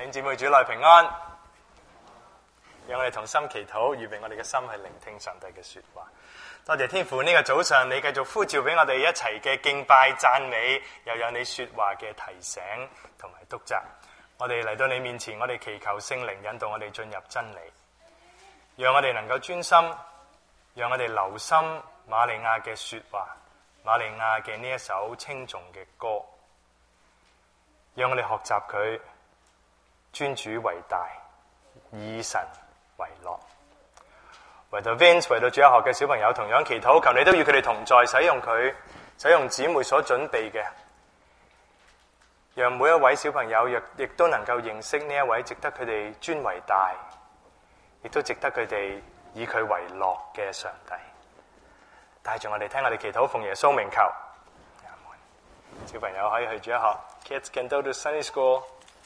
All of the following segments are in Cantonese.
兄姊妹主內平安，讓我哋同心祈禱，預備我哋嘅心去聆聽上帝嘅說話。多謝天父，呢個早上你繼續呼召俾我哋一齊嘅敬拜讚美，又有你說話嘅提醒同埋督責。我哋嚟到你面前，我哋祈求聖靈引導我哋進入真理，讓我哋能夠專心，讓我哋留心瑪利亞嘅說話，瑪利亞嘅呢一首稱頌嘅歌，讓我哋學習佢。尊主為大，以神為樂。為到 Vince， 為到主日學嘅小朋友同樣祈禱，求你都與佢哋同在，使用姊妹所準備嘅，讓每一位小朋友亦都能夠認識呢一位值得佢哋尊為大，亦都值得佢哋以佢為樂嘅上帝。帶住我哋聽我哋祈禱，奉耶穌名求。小朋友可以去主日學 ，Kids can go to Sunday school。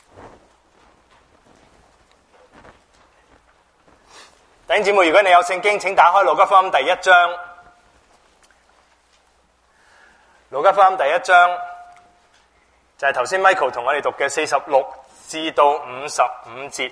弟兄姊妹，如果你有聖經，請打開路加福音第一章。路加福音第一章就係頭先 Michael 同我哋讀嘅46至到55節。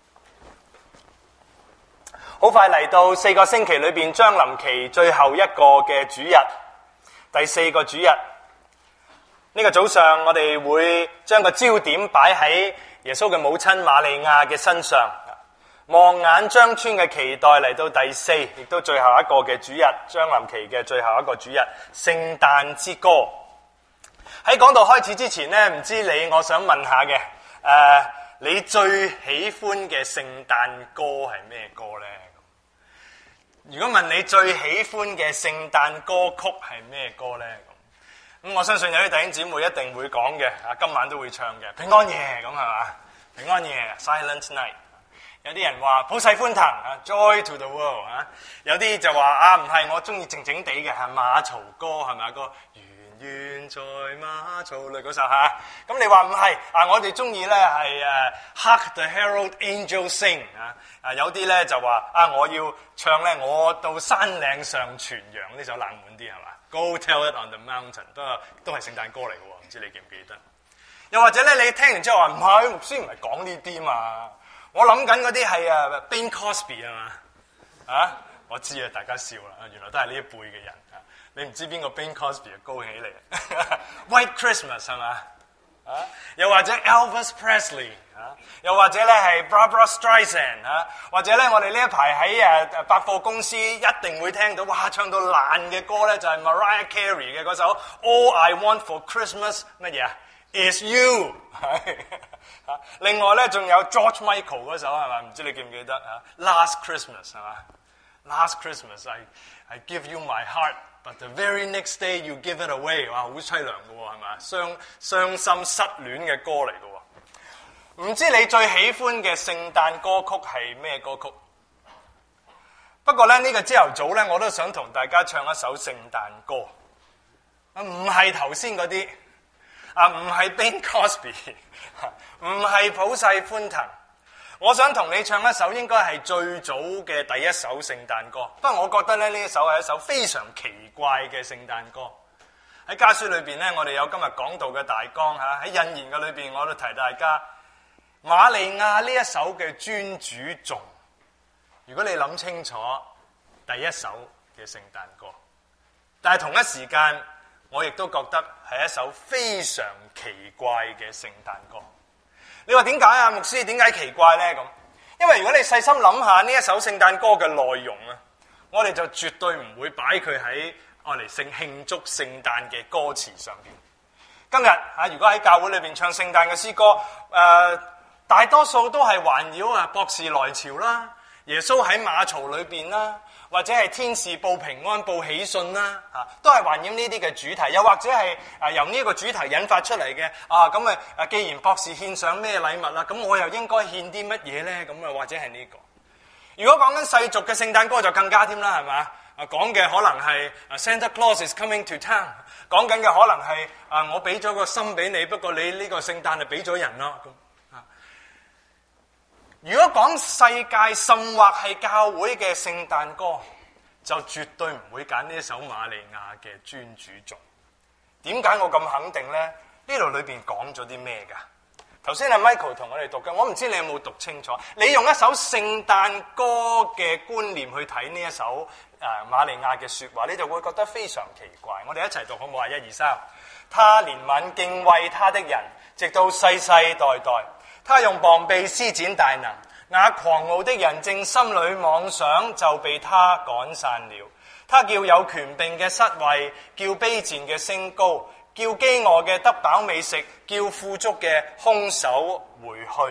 好快嚟到4個星期裏邊將臨期最後一個嘅主日，第4個主日。呢個早上我哋會將個焦點擺喺耶穌嘅母親瑪利亞嘅身上。望眼張穿嘅期待嚟到第4，亦都最後一個嘅主日，將臨期嘅最後一個主日，聖誕之歌。喺講道開始之前呢，唔知我想問下嘅，你最喜歡嘅聖誕歌係咩歌呢？如果問你最喜歡嘅聖誕歌曲係咩歌呢？咁我相信有啲弟兄姊妹一定會講嘅，今晚都會唱嘅平安夜咁係嘛？平安夜 Silent Night。有啲人話普世歡騰啊 ，Joy to the world 啊，有啲就話唔係，我中意靜靜地嘅係馬槽歌，係咪個圓圓在馬槽裏嗰首嚇？咁你話唔係我哋中意咧係Hark the Herald Angels Sing 有啲咧就話我要唱咧我到山嶺上傳揚，呢首冷門啲係嘛 ？Go tell it on the mountain 都係聖誕歌嚟嘅喎，唔知你記唔記得？又或者咧你聽完之後話唔係，牧師唔係講呢啲嘛？我諗緊嗰啲係Bing Crosby 啊嘛，我知啊，大家笑啦，原來都係呢一輩嘅人啊，你唔知邊個 Bing Crosby 高起嚟White Christmas 係嘛？又或者 Elvis Presley 又或者咧係 Barbra Streisand 或者咧我哋呢一排喺百貨公司一定會聽到哇唱到爛嘅歌咧，就係 Mariah Carey 嘅嗰首 All I Want for Christmas 乜嘢Is You 另外咧仲有 George Michael 嗰首係嘛？唔知你記唔記得Last Christmas 係嘛 ？Last Christmas I give you my heart, but the very next day you give it away。哇，好凄涼嘅喎係嘛？傷心失戀嘅歌嚟嘅喎。唔知你最喜歡嘅聖誕歌曲係咩歌曲？不過咧呢個朝頭早咧，我都想同大家唱一首聖誕歌，唔係頭先嗰啲。唔係 Bing Crosby， 唔係普世歡騰，我想同你唱一首應該係最早嘅第一首聖誕歌。不過我覺得咧呢一首係一首非常奇怪嘅聖誕歌。喺家書裏邊咧，我哋有今日講道嘅大綱喺引言嘅裏邊，我都提大家瑪利亞呢一首嘅尊主頌。如果你諗清楚，第一首嘅聖誕歌，但係同一時間，我亦都覺得係一首非常奇怪嘅聖誕歌。你話點解啊，牧師？點解奇怪呢？咁，因為如果你細心諗下呢一首聖誕歌嘅內容啊，我哋就絕對唔會擺佢喺愛嚟慶祝聖誕嘅歌詞上邊。今日如果喺教會裏邊唱聖誕嘅詩歌，大多數都係環繞博士來朝啦，耶穌喺馬槽裏邊啦。或者係天使報平安報喜訊啦，都係環繞呢啲嘅主題，又或者係由呢個主題引發出嚟嘅咁既然博士獻上咩禮物啦，咁我又應該獻啲乜嘢咧？咁或者係呢個。如果講緊世俗嘅聖誕歌就更加添啦，係嘛？講嘅可能係 Santa Claus is coming to town， 講緊嘅可能係我俾咗個心俾你，不過你呢個聖誕就俾咗人咯。如果講世界甚或係教會嘅聖誕歌，就絕對唔會揀呢一首瑪利亞嘅尊主頌。點解我咁肯定呢？呢度裏邊講咗啲咩㗎？ 頭先阿 Michael 同我哋讀嘅，我唔知你有冇讀清楚。你用一首聖誕歌嘅觀念去睇呢一首瑪利亞嘅說話，你就會覺得非常奇怪。我哋一齊讀好唔好啊？1、2、3。他憐憫敬畏他的人，直到世世代代。他用膀臂施展大能，那狂傲的人正心裏妄想，就被他趕散了。他叫有權柄嘅失位，叫卑賤嘅升高，叫飢餓嘅得飽美食，叫富足嘅空手回去。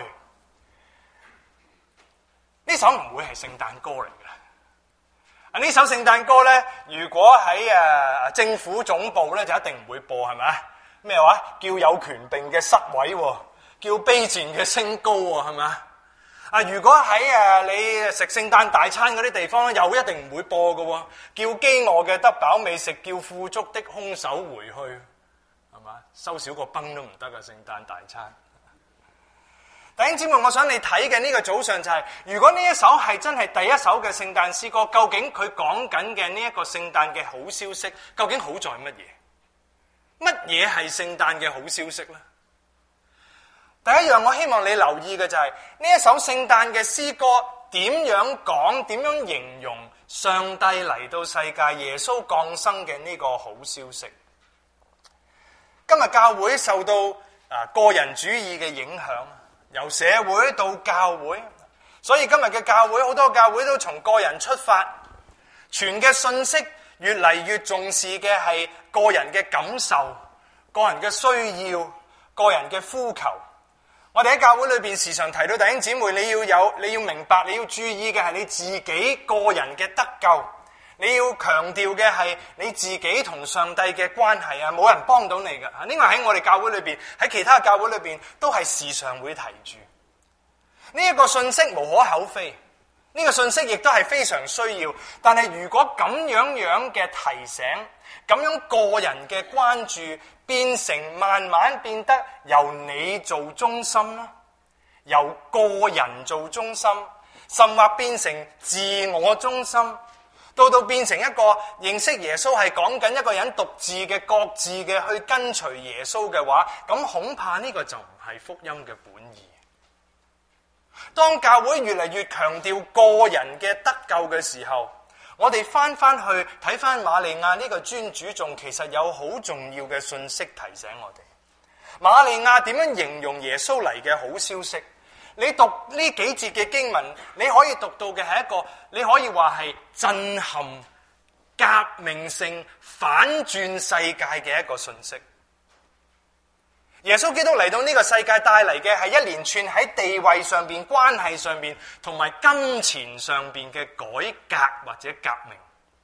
呢首唔會係聖誕歌嚟嘅。呢首聖誕歌呢，如果喺政府總部呢，就一定唔會播，係咪？咩話？叫有權柄嘅失位，叫卑賤嘅升高，係咪？如果喺你食聖誕大餐嗰啲地方咧，又一定唔會播嘅喎。叫飢餓嘅得飽美食，叫富足的空手回去，係嘛？收少個崩都唔得嘅聖誕大餐。弟兄姊妹，我想你睇嘅呢個早上就係，如果呢一首係真係第一首嘅聖誕詩歌，究竟佢講緊嘅呢一個聖誕嘅好消息，究竟好在乜嘢？乜嘢係聖誕嘅好消息呢？第一樣我希望你留意嘅就係呢一首聖誕嘅詩歌點樣講，點樣形容上帝嚟到世界，耶穌降生嘅呢個好消息。今日教會受到個人主義嘅影響，由社會到教會，所以今日嘅教會好多教會都從個人出發，傳嘅信息越嚟越重視嘅係個人嘅感受、個人嘅需要、個人嘅呼求。我哋喺教會裏邊時常提到弟兄姊妹，你要明白，你要注意嘅係你自己個人嘅得救，你要強調嘅係你自己同上帝嘅關係啊，冇人幫到你嘅。呢個喺我哋教會裏邊，喺其他教會裏邊都係時常會提住。呢一個信息無可厚非，呢個信息亦都係非常需要。但係如果咁樣嘅提醒，咁樣個人嘅關注，變成慢慢變得由你做中心啦，由個人做中心，甚或變成自我中心，到變成一個認識耶穌係講緊一個人獨自嘅各自嘅去跟隨耶穌嘅話，咁恐怕呢個就唔係福音嘅本意。當教會越嚟越強調個人嘅得救嘅時候，我哋翻去睇翻瑪利亞呢個尊主頌，其實有好重要嘅信息提醒我哋。瑪利亞點樣形容耶穌嚟嘅好消息？你讀呢幾節嘅經文，你可以讀到嘅係一個，你可以話係震撼、革命性、反轉世界嘅一個信息。耶穌基督嚟到呢個世界帶嚟嘅係一連串喺地位上邊、關係上邊同埋金錢上邊嘅改革或者革命。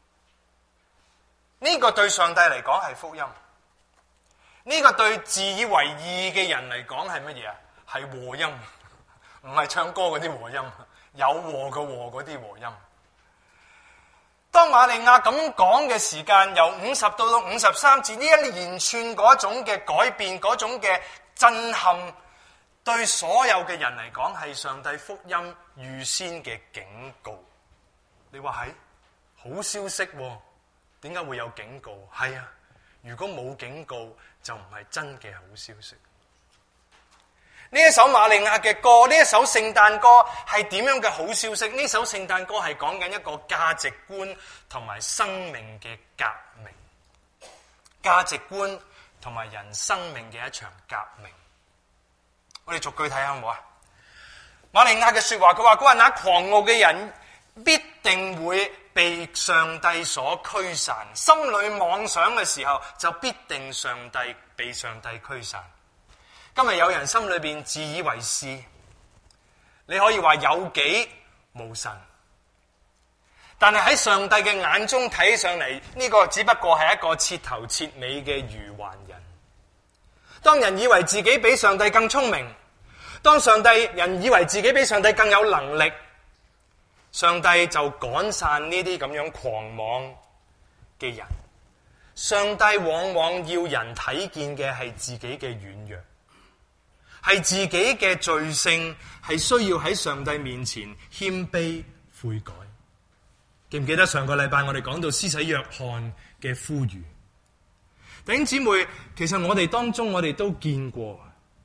呢個對上帝嚟講係福音，呢個對自以為義嘅人嚟講係乜嘢啊？係禍音，唔係唱歌嗰啲禍音，有禍嘅禍嗰啲禍音。當瑪利亞咁講嘅時間，由50到53節，呢一連串嗰種嘅改變，嗰種嘅震撼，對所有嘅人嚟講係上帝福音預先嘅警告。你話係好消息喎？點解會有警告？係啊，如果冇警告，就唔係真嘅好消息。呢一首瑪利亞嘅歌，呢一首聖誕歌係點樣嘅好消息？呢首聖誕歌係講緊一個價值觀同埋生命嘅革命，價值觀同埋人生命嘅一場革命。我哋逐句睇下好唔好啊？瑪利亞嘅說話，佢話那狂傲嘅人必定會被上帝所驅散，心裏妄想嘅時候就必定被上帝驅散。今日有人心裏邊自以為是，你可以話有己無神，但係喺上帝嘅眼中睇上嚟，呢個只不過係一個徹頭徹尾嘅愚頑人。當人以為自己比上帝更聰明，當人以為自己比上帝更有能力，上帝就趕散呢啲咁樣狂妄嘅人。上帝往往要人睇見嘅係自己嘅軟弱，係自己嘅罪性，係需要喺上帝面前謙卑悔改。記唔記得上個禮拜我哋講到施洗約翰嘅呼籲？弟兄姊妹，其實我哋當中我哋都見過，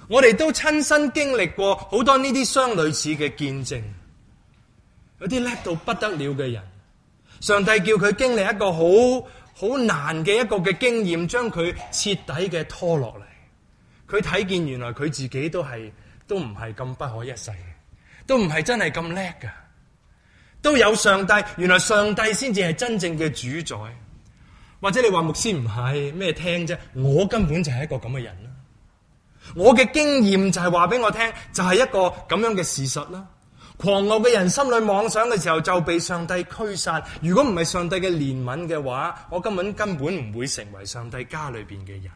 我哋都親身經歷過好多呢啲相類似嘅見證。有啲叻到不得了嘅人，上帝叫佢經歷一個好難嘅一個嘅經驗，將佢徹底嘅拖落嚟。佢睇見原來佢自己都唔係咁不可一世嘅，都唔係真係咁叻㗎，都有上帝。原來上帝先至係真正嘅主宰。或者你話牧師唔係咩聽啫？我根本就係一個咁嘅人啦。我嘅經驗就係話俾我聽，就係一個咁樣嘅事實啦。狂傲嘅人心裏妄想嘅時候，就被上帝驅散。如果唔係上帝嘅憐憫嘅話，我根本唔會成為上帝家裏邊嘅人。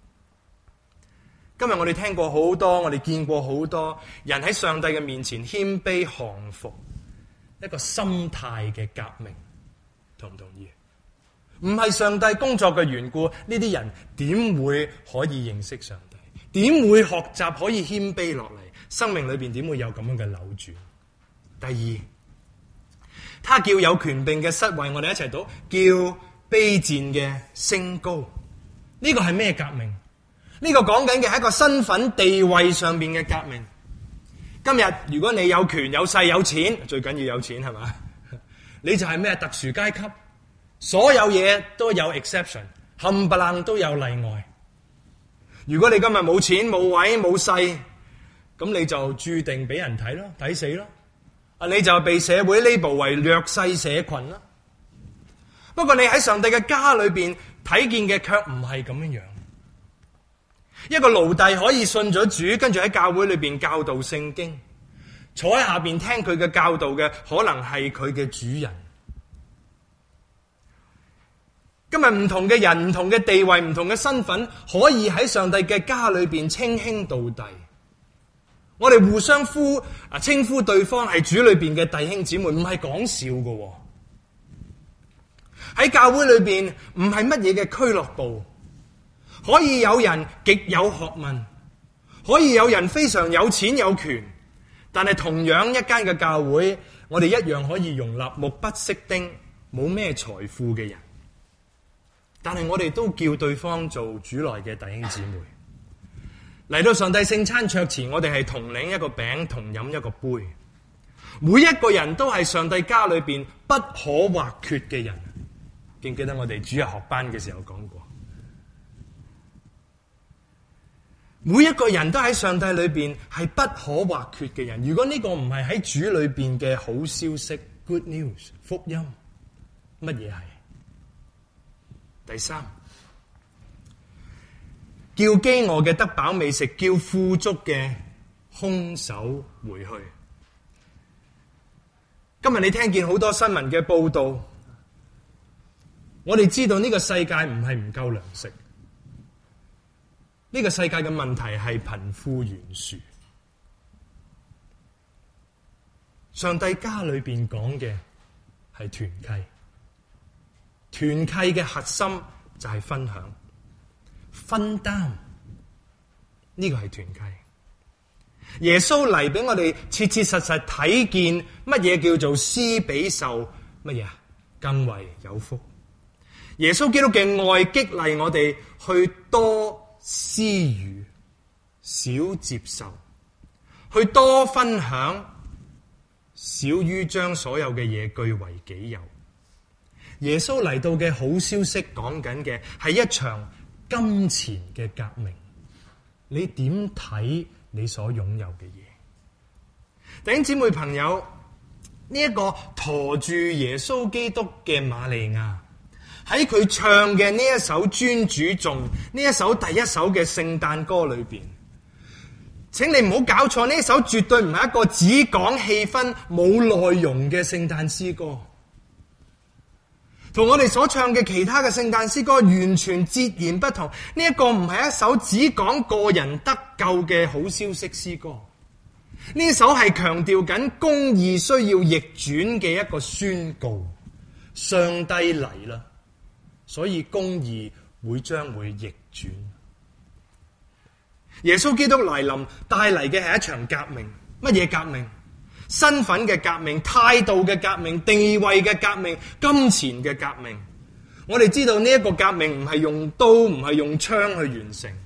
今日我哋聽過好多，我哋見過好多人喺上帝嘅面前謙卑降服，一個心態嘅革命，同唔同意？唔係上帝工作嘅緣故，呢啲人點會可以認識上帝？點會學習可以謙卑落嚟？生命裏邊點會有咁樣嘅扭轉？第二，他叫有權柄嘅失位，我哋一齊讀，叫卑賤嘅升高。呢個係咩革命？呢個講緊嘅係一個身份地位上面嘅革命。今日如果你有權有勢有錢，最緊要有錢係嘛？你就係咩特殊階級，所有嘢都有 exception， 冚唪唥都有例外。如果你今日冇錢冇位冇勢，咁你就注定俾人睇咯，抵死咯。你就被社會 label 為弱勢社群啦。不過你喺上帝嘅家裏邊睇見嘅卻唔係咁樣樣。一個奴隸可以信咗主，跟住喺教會裏邊教導聖經，坐喺下邊聽佢嘅教導嘅可能係佢嘅主人。今日唔同嘅人、唔同嘅地位、唔同嘅身份，可以喺上帝嘅家裏邊稱兄道弟。我哋互相稱呼對方係主裏邊嘅弟兄姊妹，唔係講笑㗎。喺教會裏邊唔係乜嘢嘅俱樂部，可以有人極有學問，可以有人非常有錢有權，但係同樣一間嘅教會，我哋一樣可以容納目不識丁、冇咩財富嘅人，但係我哋都叫對方做主內嘅弟兄姊妹。嚟到上帝聖餐桌前，我哋係同領一個餅，同飲一個杯。每一個人都係上帝家裏邊不可或缺嘅人。記唔記得我哋主日學班嘅時候講過？每一個人都喺上帝裏邊係不可或缺嘅人。如果呢個唔係喺主裏邊嘅好消息 ，good news 福音，乜嘢係？第三，叫飢餓嘅得飽美食，叫富足嘅空手回去。今日你聽見好多新聞嘅報道，我哋知道呢個世界唔係唔夠糧食，呢個世界嘅問題係貧富懸殊。上帝家裏邊講嘅係團契，團契嘅核心就係分享。分擔，呢個係團契。耶穌嚟俾我哋切切實實睇見乜嘢叫做施比受乜嘢啊？更為有福。耶穌基督嘅愛激勵我哋去多施予，少接受，去多分享，少於將所有嘅嘢據為己有。耶穌嚟到嘅好消息講緊嘅係一場金錢嘅革命。你點睇你所擁有嘅嘢？弟兄姊妹朋友，呢一個馱住耶穌基督嘅瑪利亞喺佢唱嘅呢一首尊主頌，呢一首第一首嘅聖誕歌裏邊，請你唔好搞錯，呢一首絕對唔係一個只講氣氛冇內容嘅聖誕詩歌。同我哋所唱嘅其他嘅聖誕詩歌完全截然不同。呢一個唔係一首只講個人得救嘅好消息詩歌，呢首係強調緊公義需要逆轉嘅一個宣告。上帝嚟啦，所以公義將會逆轉。耶穌基督來臨帶嚟嘅係一場革命。乜嘢革命？身份嘅革命、態度嘅革命、地位嘅革命、金錢嘅革命。我哋知道呢一個革命唔係用刀，唔係用槍去完成，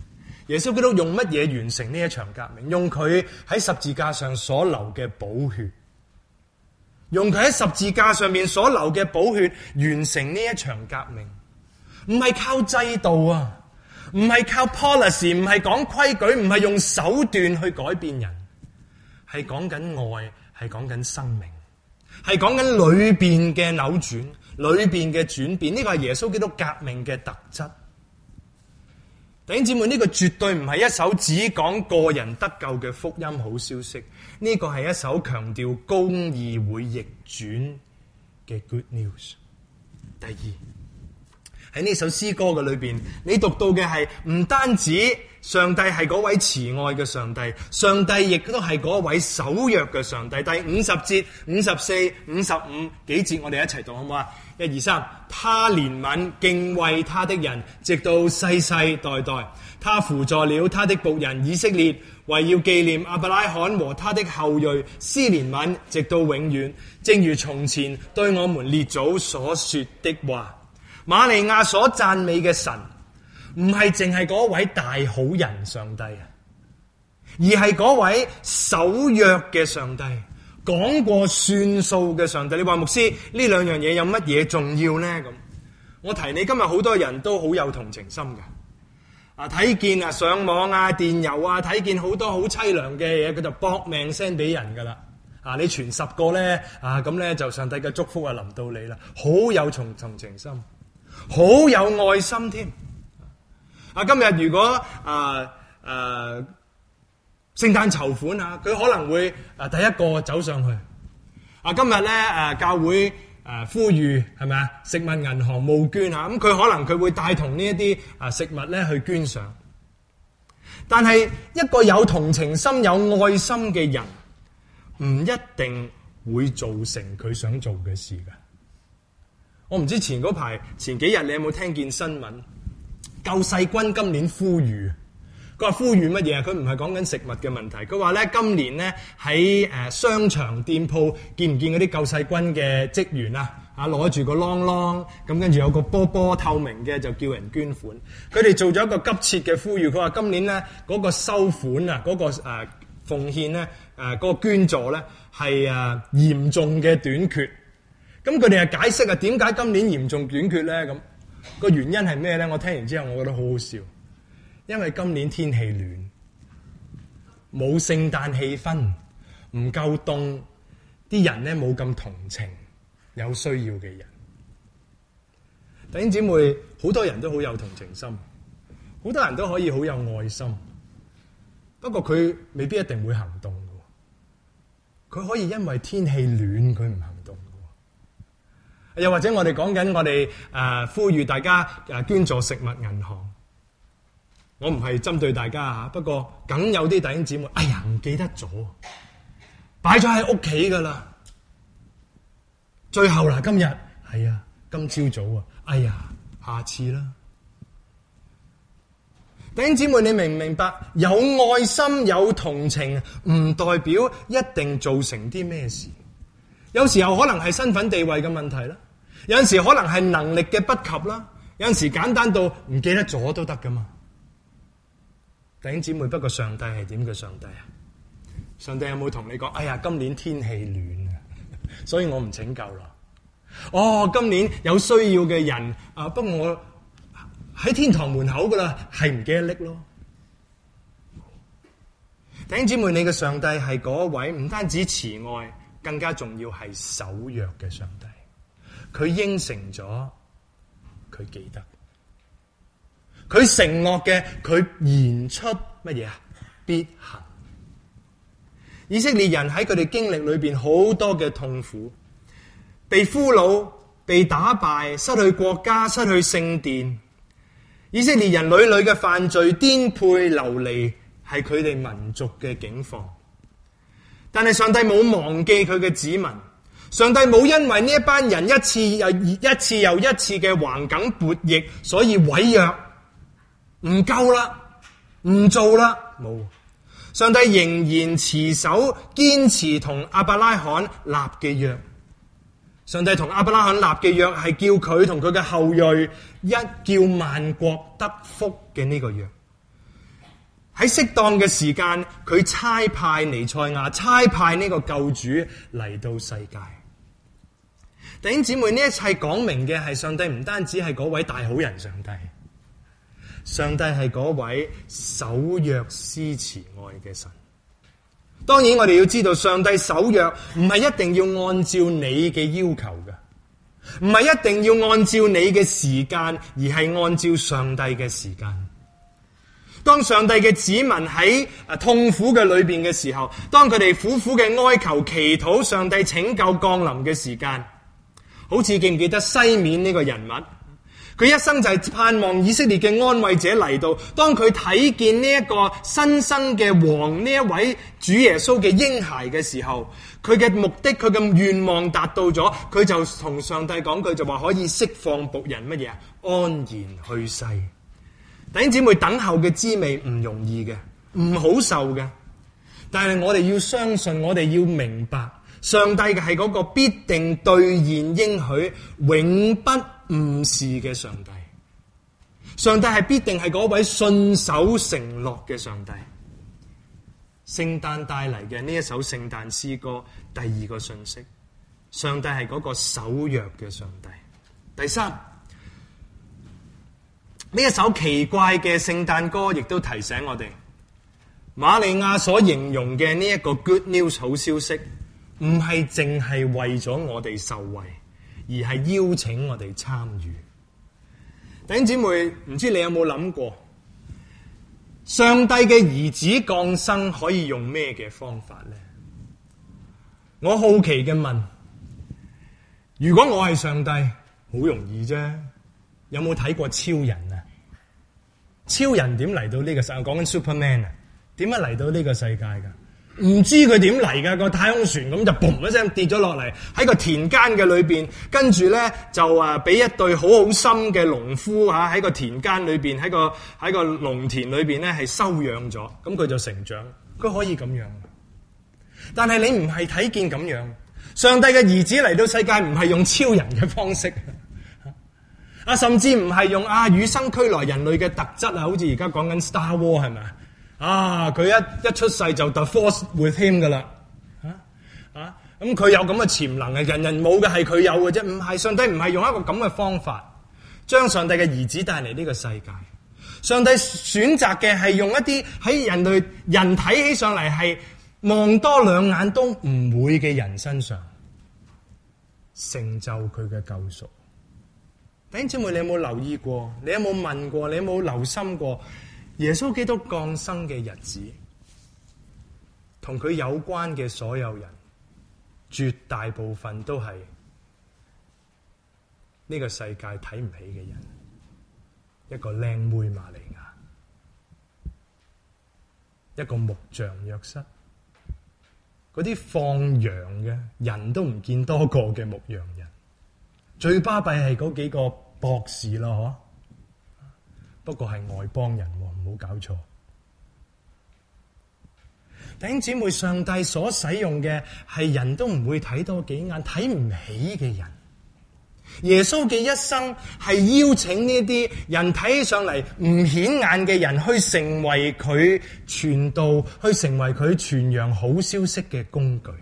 耶穌基督用乜嘢完成呢一場革命？用佢喺十字架上所流嘅寶血，用佢喺十字架上面所流嘅寶血完成呢一場革命。唔係靠制度啊，唔係靠 policy， 唔係講規矩，唔係用手段去改變人，係講緊愛，係講緊生命，係講緊裏邊嘅扭轉，裏邊嘅轉變。呢個係耶穌基督革命嘅特質。弟兄姊妹，呢個絕對唔係一首只講個人得救嘅福音好消息，呢個係一首強調公義會逆轉嘅 good news。第二，喺呢首詩歌嘅裏邊，你讀到嘅係唔單止上帝係嗰位慈愛嘅上帝，上帝亦都係嗰位守約嘅上帝。第50節、54、55幾節，我哋一齊讀好唔好啊？1、2、3，他憐憫敬畏他的人，直到世世代代。他扶助了他的僕人以色列，為要紀念亞伯拉罕和他的後裔，施憐憫直到永遠，正如從前對我們列祖所說的話。瑪利亞所讚美嘅神，唔係淨係嗰位大好人上帝啊，而係嗰位守約嘅上帝，講過算數嘅上帝。你話牧師，呢兩樣嘢有乜嘢重要呢？咁我提你，今日好多人都好有同情心㗎，睇見上網電郵睇見好多好淒涼嘅嘢，佢就搏命 send 俾人㗎啦。你傳10個咧咁咧就上帝嘅祝福臨到你啦，好有同情心，好有愛心添。今日如果聖誕籌款佢可能會第一個走上去。今日咧教會呼籲係咪啊？食物銀行募捐咁佢可能會帶同呢一啲食物咧去捐上。但係一個有同情心、有愛心嘅人，唔一定會做成佢想做嘅事㗎。我唔知前幾日你有冇聽見新聞？救世軍今年呼籲，佢話呼籲乜嘢？佢唔係講緊食物嘅問題，佢話咧今年咧喺商場店鋪見唔見嗰啲救世軍嘅職員攞住個啷啷，咁跟住有個波波透明嘅就叫人捐款。佢哋做咗一個急切嘅呼籲，佢話今年咧嗰個收款嗰個奉獻咧嗰個捐助咧係嚴重嘅短缺。咁佢哋係解釋點解今年嚴重短缺咧？咁個原因係咩咧？我聽完之後我覺得好好笑，因為今年天氣暖，冇聖誕氣氛，唔夠凍，啲人咧冇咁同情有需要嘅人。弟兄姊妹，好多人都好有同情心，好多人都可以好有愛心，不過佢未必一定會行動嘅。佢可以因為天氣暖，佢唔行動嘅。又或者我哋講緊我哋呼籲大家捐助食物銀行，我唔係針對大家不過梗有啲弟兄姊妹，哎呀唔記得咗，擺咗喺屋企噶啦。最後啦，今日係今朝早哎呀，下次啦。弟兄姊妹，你明唔明白？有愛心、有同情，唔代表一定做成啲咩事。有時候可能係身份地位嘅問題啦，有陣時可能係能力嘅不及啦，有陣時簡單到唔記得咗都得噶嘛。弟兄姊妹，不過上帝係點嘅上帝啊？上帝有冇同你講，哎呀，今年天氣暖所以我唔拯救啦。今年有需要嘅人不過我喺天堂門口噶啦，係唔記得拎咯。弟兄姊妹，你嘅上帝係嗰位唔單止慈愛，更加重要係守約嘅上帝。佢應承咗，佢記得，佢承諾嘅，佢言出乜嘢必行。以色列人喺佢哋經歷裏邊好多嘅痛苦，被俘虜、被打敗、失去國家、失去聖殿。以色列人屢屢嘅犯罪、顛沛流離，係佢哋民族嘅境況。但係上帝冇忘記佢嘅子民，上帝冇因為呢一班人一次又一次嘅橫梗悖逆，所以毀約，唔夠啦，唔做啦，冇。上帝仍然持守堅持同亞伯拉罕立嘅約。上帝同亞伯拉罕立嘅約係叫佢同佢嘅後裔一叫萬國得福嘅呢個約。 喺適當嘅時間，佢差派彌賽亞，差派呢個救主嚟到世界。弟兄姊妹，呢一切講明嘅係上帝唔單止係嗰位大好人上帝，上帝係嗰位守約施慈愛嘅神。當然我哋要知道，上帝守約唔係一定要按照你嘅要求嘅，唔係一定要按照你嘅時間，而係按照上帝嘅時間。當上帝嘅子民喺痛苦嘅裏邊嘅時候，當佢哋苦苦嘅哀求祈禱上帝拯救降臨嘅時間，好似記唔記得西面呢個人物？佢一生就係盼望以色列嘅安慰者嚟到。當佢睇見呢一個新生嘅王，呢一位主耶穌嘅嬰孩嘅時候，佢嘅目的，佢嘅願望達到咗，佢就同上帝講句就話可以釋放僕人乜嘢啊？安然去世。弟兄姊妹，等候嘅滋味唔容易嘅，唔好受嘅，但係我哋要相信，我哋要明白，上帝嘅係嗰個必定兌現應許、永不誤事嘅上帝。上帝係必定係嗰位信守承諾嘅上帝。聖誕帶嚟嘅呢一首聖誕詩歌，第二個信息，上帝係嗰個守約嘅上帝。第三，呢一首奇怪嘅聖誕歌亦都提醒我哋，瑪利亞所形容嘅呢一個 good news 好消息，唔係淨係為咗我哋受惠，而係邀請我哋參與。弟兄姊妹，唔知你有冇諗過，上帝嘅兒子降生可以用咩嘅方法呢？我好奇嘅問，如果我係上帝，好容易啫。有冇睇過超人啊？超人點嚟到呢個世界？講緊 Superman 啊，點樣嚟到呢個世界噶？唔知佢點嚟噶，個太空船咁就嘣一聲跌咗落嚟喺個田間嘅裏邊，跟住咧就俾一對好好心嘅農夫吓喺個田間裏邊，喺個農田裏邊咧係收養咗，咁佢就成長，佢可以咁樣。但係你唔係睇見咁樣，上帝嘅兒子嚟到世界唔係用超人嘅方式。甚至唔係用與生俱來人類嘅特質啊，好似而家講緊 Star War 係咪啊？佢一出世就 The Force with him 噶啦，咁佢有咁嘅潛能啊，人人冇嘅係佢有嘅啫。唔係，上帝唔係用一個咁嘅方法將上帝嘅兒子帶嚟呢個世界。上帝選擇嘅係用一啲喺人睇起上嚟係望多兩眼都唔會嘅人身上成就佢嘅救贖。弟兄姊妹，你有冇留意過？你有冇問過？你有冇留心過？耶穌基督降生嘅日子，同佢有關嘅所有人，絕大部分都係呢個世界睇唔起嘅人。一個靚妹瑪利亞，一個木匠約瑟，嗰啲放羊嘅人都唔見多個嘅牧羊人。最巴閉係嗰幾個博士咯，不過係外邦人，唔好搞錯。弟兄姊妹，上帝所使用嘅係人都唔會睇多幾眼、睇唔起嘅人。耶穌嘅一生係邀請呢啲人睇起上嚟唔顯眼嘅人，去成為佢傳道、去成為佢傳揚好消息嘅工具。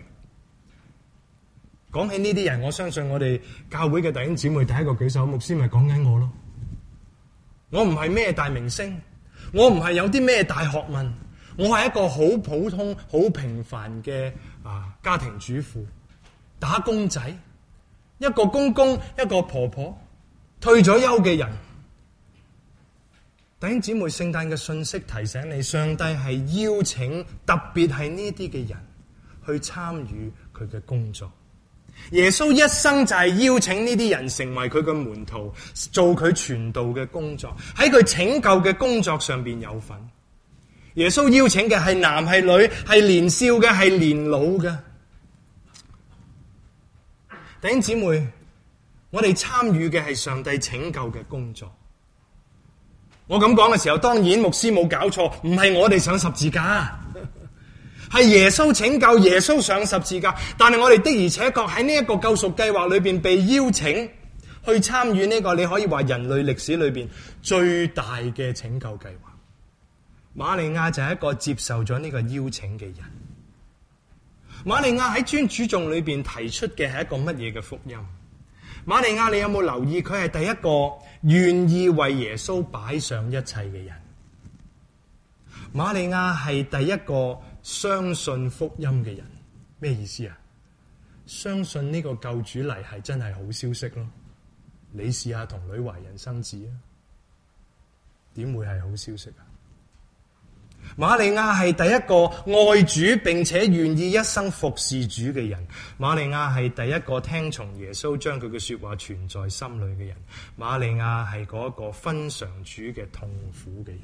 講起呢啲人，我相信我哋教會嘅弟兄姊妹第一個舉手，牧師咪講緊我咯。我唔係咩大明星，我唔係有啲咩大學問，我係一個好普通、好平凡嘅家庭主婦、打工仔，一個公公，一個婆婆，退咗休嘅人。弟兄姊妹，聖誕嘅信息提醒你，上帝係邀請，特別係呢啲嘅人去參與佢嘅工作。耶穌一生就係邀請呢啲人成為佢嘅門徒，做佢傳道嘅工作，喺佢拯救嘅工作上邊有份。耶穌邀請嘅係男係女，係年少嘅，係年老嘅。弟兄姊妹，我哋參與嘅係上帝拯救嘅工作。我咁講嘅時候，當然牧師冇搞錯，唔係我哋上十字架。係耶穌拯救，耶穌上十字架，但係我哋的而且確喺呢一個救贖計劃裏邊被邀請去參與呢個，你可以話人類歷史裏邊最大嘅拯救計劃。 瑪利亞就係一個接受咗呢個邀請嘅人。瑪利亞喺尊主頌裏邊提出嘅係一個乜嘢嘅福音？瑪利亞，你有冇留意佢係第一個願意為耶穌擺上一切嘅人？瑪利亞係第一個相信福音嘅人。咩意思啊？相信呢個救主嚟係真係好消息咯。你試下同女懷孕生子啊，點會係好消息啊？瑪利亞係第一個愛主並且願意一生服侍主嘅人。瑪利亞係第一個聽從耶穌將佢嘅說話存在心裏嘅人。瑪利亞係嗰個分嘗主嘅痛苦嘅人。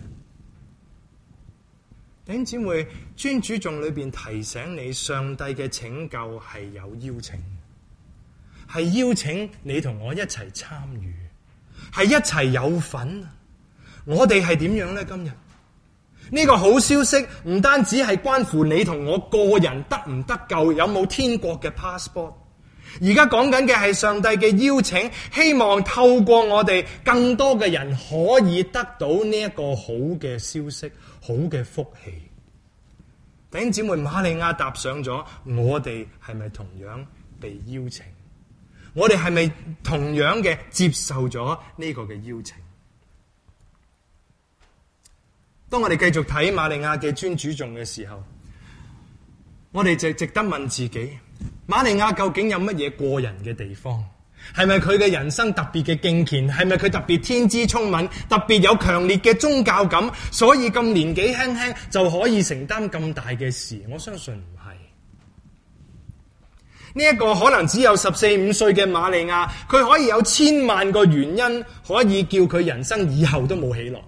弟兄姊妹，尊主頌裏邊提醒你，上帝嘅拯救係有邀請，係邀請你同我一齊參與，係一齊有份。我哋係點樣呢？今日呢個好消息唔單止係關乎你同我個人得唔得救，有冇天國嘅 passport。而家講緊嘅係上帝嘅邀請，希望透過我哋更多嘅人可以得到呢一個好嘅消息，好嘅福氣。弟兄姊妹，瑪利亞踏上咗，我哋係咪同樣被邀請？我哋係咪同樣嘅接受咗呢個嘅邀請？當我哋繼續睇瑪利亞嘅尊主頌嘅時候，我哋就值得問自己，瑪利亞究竟有乜嘢過人嘅地方？係咪佢嘅人生特別嘅敬虔？係咪佢特別天資聰敏，特別有強烈嘅宗教感，所以咁年紀輕輕就可以承擔咁大嘅事？我相信唔係。呢一個可能只有14、15歲嘅瑪利亞，佢可以有千萬個原因可以叫佢人生以後都冇喜樂。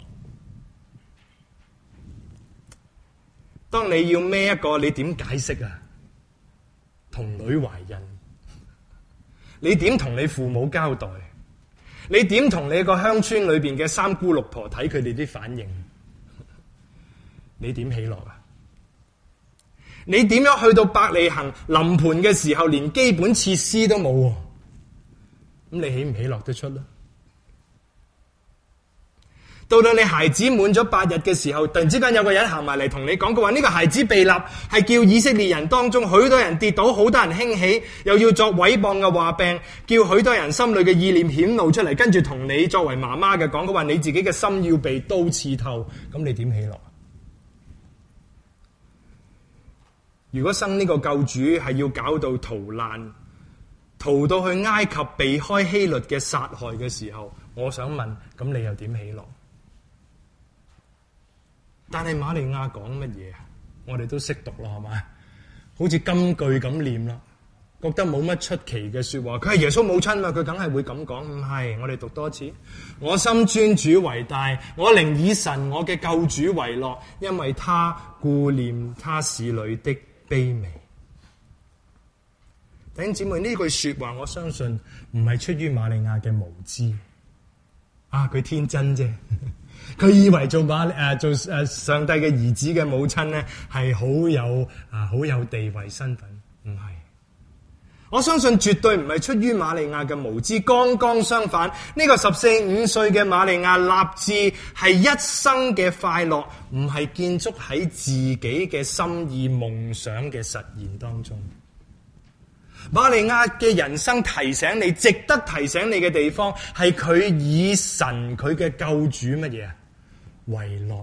當你要孭一個，你點解釋啊？同女懷孕，你點同你父母交代？你點同你個鄉村裏邊嘅三姑六婆睇佢哋啲反應？你點喜樂啊？你點樣去到伯利恆臨盆嘅時候，連基本設施都冇？咁你喜唔喜樂得出呢？到你孩子滿咗8日嘅時候，突然之間有個人行埋嚟同你講，佢話呢個孩子被立係叫以色列人當中許多人跌倒，好多人興起，又要作毀謗嘅話病，叫許多人心裏嘅意念顯露出嚟，跟住同你作為媽媽嘅講，佢話你自己嘅心要被刀刺透，咁你點喜樂？如果生呢個救主係要搞到逃難，逃到去埃及避開希律嘅殺害嘅時候，我想問，咁你又點喜樂？但係瑪利亞講乜嘢啊？我哋都識讀啦，係咪？好似金句咁念啦，覺得冇乜出奇嘅說話。佢係耶穌母親嘛，佢梗係會咁講。唔係，我哋讀多次。我心尊主為大，我靈以神我嘅救主為樂，因為他顧念他使女的卑微。弟兄姊妹，呢句說話我相信唔係出於瑪利亞嘅無知啊，佢天真啫。佢以為做上帝嘅兒子嘅母親咧，係好有地位身份，唔係。我相信絕對唔係出於瑪利亞嘅無知，剛剛相反。呢個14、15歲嘅瑪利亞立志係一生嘅快樂，唔係建築喺自己嘅心意夢想嘅實現當中。瑪利亞嘅人生提醒你，值得提醒你嘅地方係佢以神佢嘅救主乜嘢啊為樂，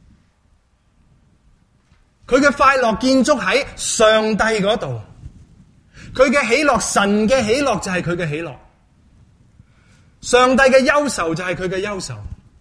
佢嘅快樂建築喺上帝嗰度，佢嘅喜樂，神嘅喜樂就係佢嘅喜樂，上帝嘅憂愁就係佢嘅憂愁。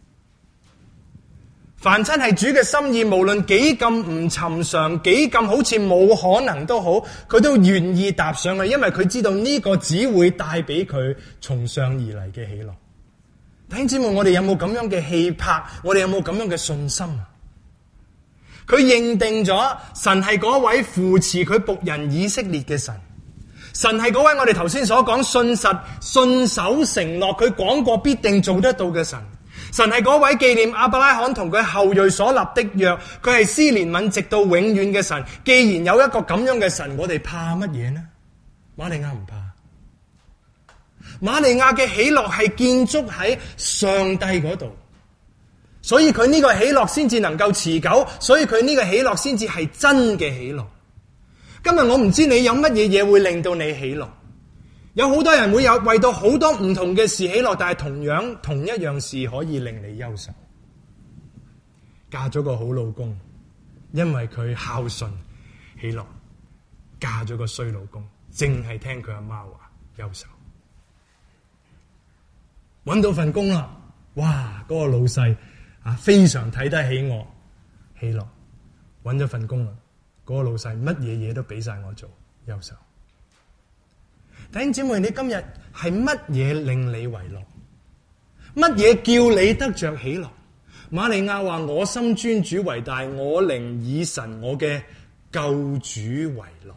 凡親係主嘅心意，無論幾咁唔尋常，幾咁好似冇可能都好，佢都願意踏上去，因為佢知道呢個只會帶俾佢從上而嚟嘅喜樂。弟兄姊妹，我哋有冇咁樣嘅氣魄？我哋有冇咁樣嘅信心啊？佢認定咗神係嗰位扶持佢僕人以色列嘅神，神係嗰位我哋頭先所講信實、信守承諾，佢講過必定做得到嘅神。神係嗰位紀念亞伯拉罕同佢後裔所立的約，佢係施憐憫直到永遠嘅神。既然有一個咁樣嘅神，我哋怕乜嘢呢？瑪利亞唔怕。瑪利亞嘅喜樂係建築喺上帝嗰度， 所以佢呢個喜樂先至能夠持久，所以佢呢個喜樂先至係真嘅喜樂。今日我唔知你有乜嘢嘢會令到你喜樂，有好多人會有為到好多唔同嘅事喜樂，但係同一樣事可以令你憂愁。嫁咗個好老公，因為佢孝順喜樂；嫁咗個衰老公，淨係聽佢阿媽話憂愁。搵到份工啦，哇！嗰個老細非常睇得起我，喜樂。搵咗份工啦，嗰個老細乜嘢嘢都俾晒我做，憂愁。弟兄姊妹，你今日係乜嘢令你為樂？乜嘢叫你得着喜樂？瑪利亞話：我心尊主為大，我靈以神我嘅救主為樂。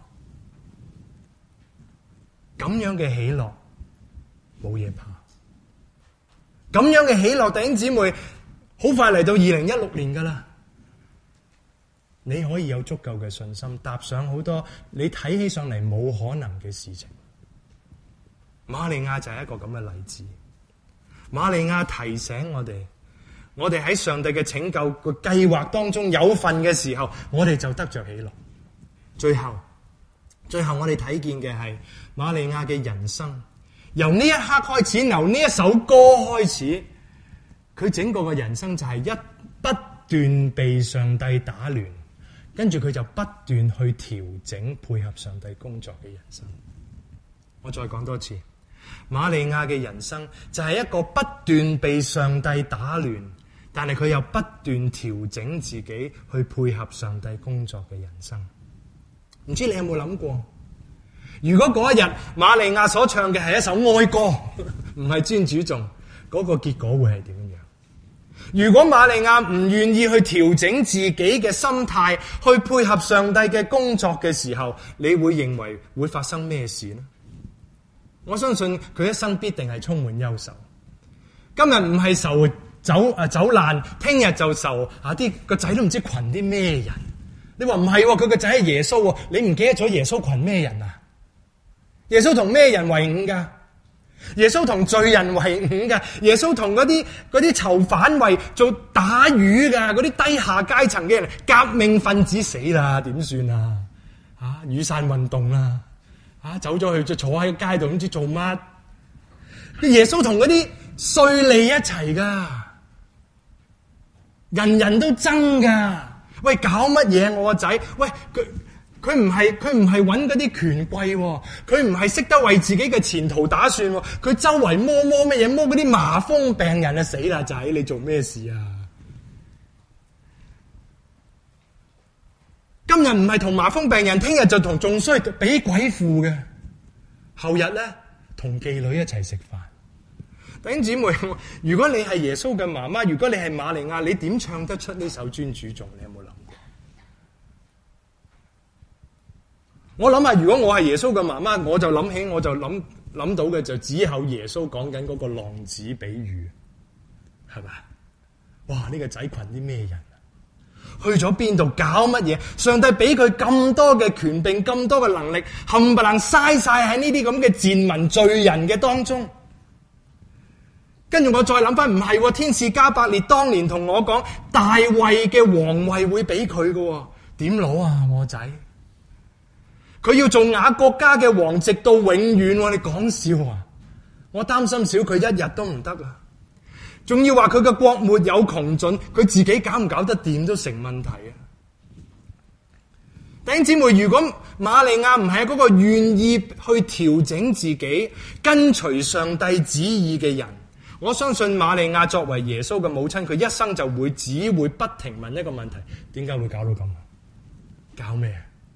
咁樣嘅喜樂冇嘢怕。咁樣嘅喜樂，弟兄姊妹，好快嚟到2016年噶啦。你可以有足夠嘅信心，踏上好多你睇起上嚟冇可能嘅事情。瑪利亞就係一個咁嘅例子。瑪利亞提醒我哋喺上帝嘅拯救個計劃當中有份嘅時候，我哋就得着喜樂。最後我哋睇見嘅係瑪利亞嘅人生，由呢一刻開始，由呢一首歌開始，佢整個嘅人生就係不斷被上帝打亂，跟住佢就不斷去調整配合上帝工作嘅人生。我再講多次，瑪利亞嘅人生就係一個不斷被上帝打亂，但係佢又不斷調整自己去配合上帝工作嘅人生。唔知你有冇諗過，如果嗰一日瑪利亞所唱嘅係一首哀歌，唔係尊主頌，嗰個結果會係點樣？如果瑪利亞唔願意去調整自己嘅心態，去配合上帝嘅工作嘅時候，你會認為會發生咩事呢？我相信佢一生必定係充滿憂愁。今日唔係愁走難，聽日就愁啲個仔都唔知群啲咩人。你話唔係，佢個仔係耶穌，你唔記得咗耶穌群咩人啊？耶穌同咩人為伍噶？耶穌同罪人為伍噶？耶穌同嗰啲囚犯為做打魚噶？嗰啲低下階層嘅人，革命分子死啦，點算啊？雨傘運動啦，走咗去就坐喺街度，唔知做乜。耶穌同嗰啲稅吏一齊噶，人人都憎噶。喂，搞乜嘢我個仔？喂，佢唔係揾嗰啲權貴，佢唔係識得為自己嘅前途打算，佢周圍摸乜嘢？摸嗰啲麻風病人啊！死啦仔，你做咩事啊？今日唔係同麻風病人，聽日就同仲衰俾鬼附嘅，後日咧同妓女一齊食飯。弟兄姊妹，如果你係耶穌嘅媽媽，如果你係瑪利亞，你點唱得出呢首尊主頌？你有冇諗過？我諗下，如果我係耶穌嘅媽媽，我就諗到嘅就只有耶穌講緊嗰個浪子比喻，係咪？哇！呢個仔群啲咩人啊？去咗邊度搞乜嘢？上帝俾佢咁多嘅權柄，咁多嘅能力，冚唪唥嘥晒喺呢啲咁嘅賤民罪人嘅當中。跟住我再諗翻，唔係，天使加百列當年同我講，大衛嘅皇位會俾佢嘅，點攞啊？我仔，佢要做雅各家嘅王，直到永遠。你講笑啊？我擔心少佢一日都唔得啦。仲要話佢嘅國沒有窮盡，佢自己搞唔搞得掂都成問題啊！弟兄姊妹，如果瑪利亞唔係嗰個願意去調整自己、跟隨上帝旨意嘅人，我相信瑪利亞作為耶穌嘅母親，佢一生就只會不停問一個問題：點解會搞到咁？搞咩？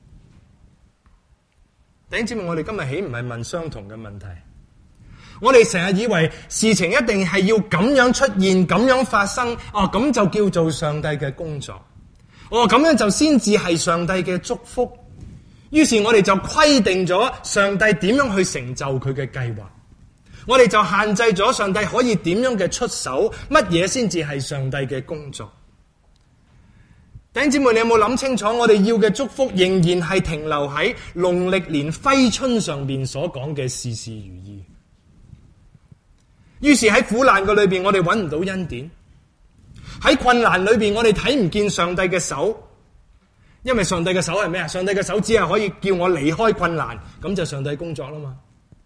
弟兄姊妹，我哋今日豈唔係問相同嘅問題？我哋成日以為事情一定係要咁樣出現、咁樣發生，咁就叫做上帝嘅工作，咁樣就先至係上帝嘅祝福。於是我哋就規定咗上帝點樣去成就佢嘅計劃，我哋就限制咗上帝可以點樣嘅出手，乜嘢先至係上帝嘅工作。弟兄姊妹，你有冇諗清楚？我哋要嘅祝福仍然係停留喺農曆年揮春上面所講嘅事事如意。於是喺苦難嘅裏邊，我哋揾唔到恩典。 喺困難裏邊，我哋睇唔見上帝嘅手，因為上帝嘅手係咩啊？上帝嘅手只係可以叫我離開困難，咁就上帝工作啦嘛。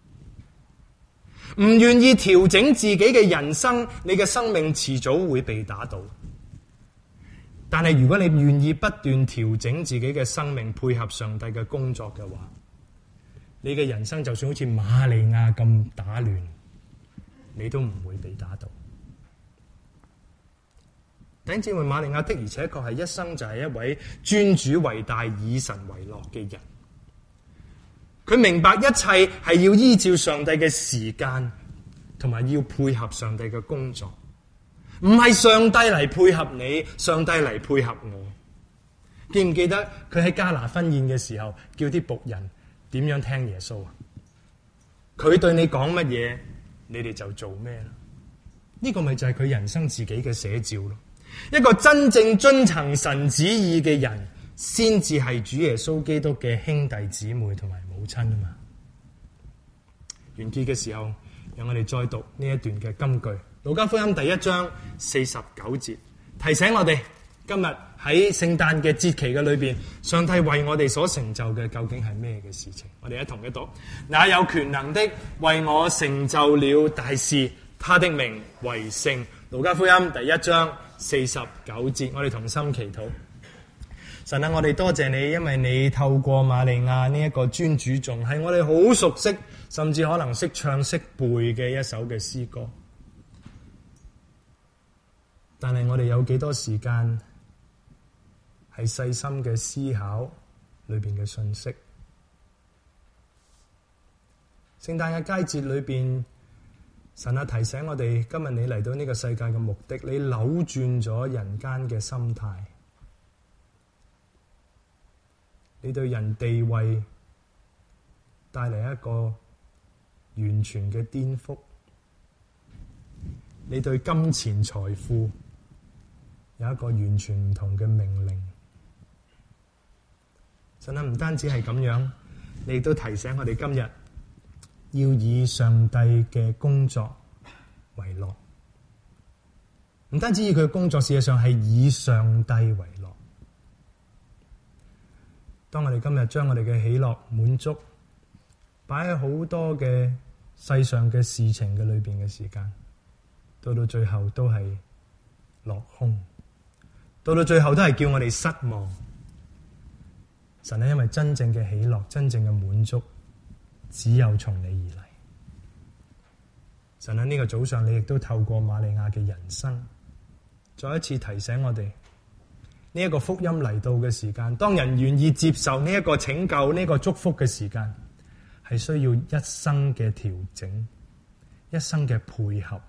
唔願意調整自己嘅人生，你嘅生命遲早會被打倒。但係如果你願意不斷調整自己嘅生命，配合上帝嘅工作嘅話，你嘅人生就算好似瑪利亞咁打亂，你都唔會被打倒。弟兄姊妹，瑪利亞的而且確係一生就係一位尊主為大、以神為樂嘅人。佢明白一切係要依照上帝嘅時間，同埋要配合上帝嘅工作，唔係上帝嚟配合你，上帝嚟配合我。記唔記得佢喺迦拿婚宴嘅時候，叫啲僕人點樣聽耶穌啊？佢對你講乜嘢，你哋就做咩啦？呢個咪就係佢人生自己嘅寫照咯。一個真正遵行神旨意嘅人，先至係主耶穌基督嘅兄弟姊妹同埋母親啊嘛。完結嘅時候，讓我哋再讀呢一段嘅金句，路加福音第1章49節，提醒我哋今日喺聖誕嘅節期嘅裏邊，上帝為我哋所成就嘅究竟係咩嘅事情？我哋一同一讀，那有權能的為我成就了大事，他的名為聖。路加福音第1章49節，我哋同心祈禱。神啊，我哋多謝你，因為你透過瑪利亞呢一個尊主頌，係我哋好熟悉，甚至可能識唱識背嘅一首嘅詩歌。但係我哋有幾多時間係細心嘅思考裏邊嘅信息？聖誕嘅佳節裏邊，神啊，提醒我哋，今日你嚟到呢個世界嘅目的，你扭轉咗人間嘅心態。你對人地位帶嚟一個完全嘅顛覆，你對金錢財富有一個完全唔同嘅命令。神啊，唔單止係咁樣，你亦都提醒我哋今日要以上帝嘅工作為樂。唔單止以佢嘅工作，事實上係以上帝為樂。當我哋今日將我哋嘅喜樂滿足擺喺好多嘅世上嘅事情嘅裏邊嘅時間，到最後都係落空，到最後都係叫我哋失望。神係因為真正嘅喜樂、真正嘅滿足，只有從你而嚟。神喺呢個早上，你亦都透過瑪利亞嘅人生，再一次提醒我哋。呢一個福音嚟到嘅時間，當人願意接受呢一個拯救、呢個祝福嘅時間，係需要一生嘅調整、一生嘅配合。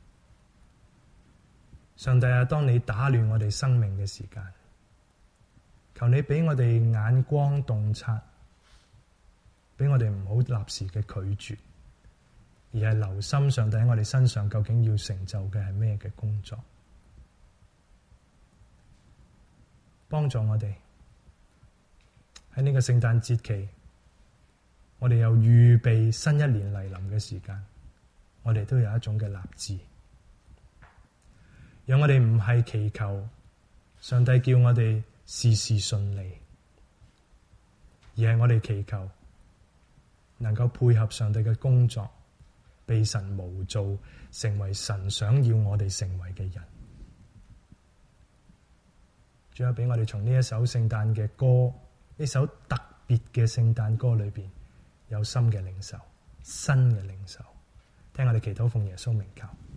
上帝啊，當你打亂我哋生命嘅時間，求你俾我哋眼光洞察，俾我哋唔好立時嘅拒絕，而係留心上帝喺我哋身上究竟要成就嘅係咩嘅工作。幫助我哋喺呢個聖誕節期，我哋又預備新一年嚟臨嘅時間，我哋都有一種嘅立志，讓我哋唔係祈求上帝叫我哋事事順利，而係我哋祈求能夠配合上帝嘅工作，被神模造，成為神想要我哋成為嘅人。最後俾我哋從呢一首聖誕嘅歌，呢首特別嘅聖誕歌裏邊，有新嘅領受，新嘅領受。聽我哋祈禱，奉耶穌名求。